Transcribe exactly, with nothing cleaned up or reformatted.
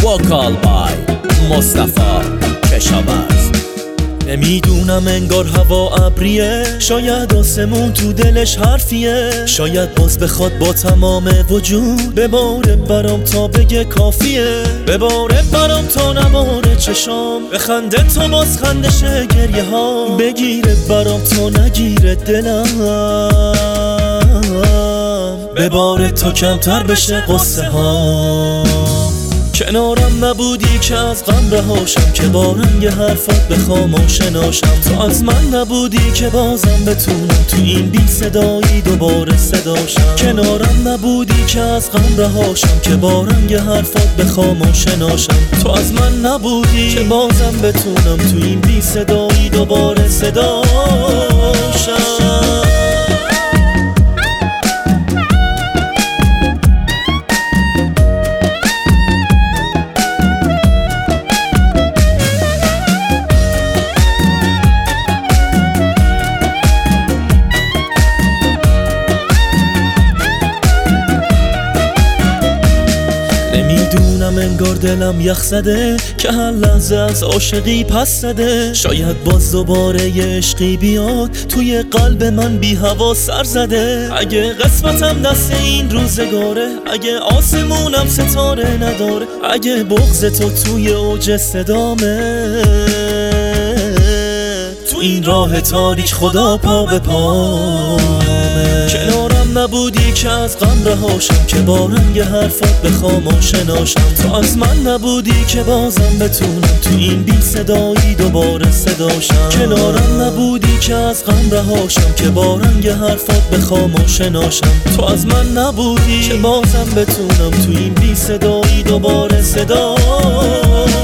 وکال بای مصطفی کشاورز. نمیدونم انگار هوا ابریه، شاید آسمون تو دلش حرفیه، شاید باز بخواد با تمام وجود بباره برام تا بگه کافیه، بباره برام تا نباره چشام، بخنده تا باز خندشه گریه ها، بگیره برام تا نگیره دلم، بباره تا کمتر بشه قصه ها. کنارم نبودی که از غم رهاشم، که با رنگ حرفات بخوام آشناشم. تو از من نبودی که بازم بتونم تو این بی صدایی دوباره صداشم. کنارم نبودی که از غم رهاشم، که با رنگ حرفات بخوام آشناشم. تو از من نبودی که بازم بتونم تو این بی صدایی دوباره صداشم. نمیدونم انگار دلم یخ زده که هر لحظه از عاشقی پس زده، شاید باز دوباره یه عشقی بیاد توی قلب من بی هوا سر زده. اگه قسمتم دست این روزگاره، اگه آسمونم ستاره نداره، اگه بغض تو توی اوج صدامه، تو این راه تاریک خدا پا به پامه. کنارم نبودی که از غم رهاشم، که با رنگ حرفات بخوام آشناشم. تو از من نبودی که بازم بتونم تو این بی صدایی دوباره صداشم. کنارم نبودی که از غم رهاشم، که با رنگ حرفات بخوام آشناشم. تو از من نبودی که بازم بتونم تو این بی صدایی دوباره صداشم.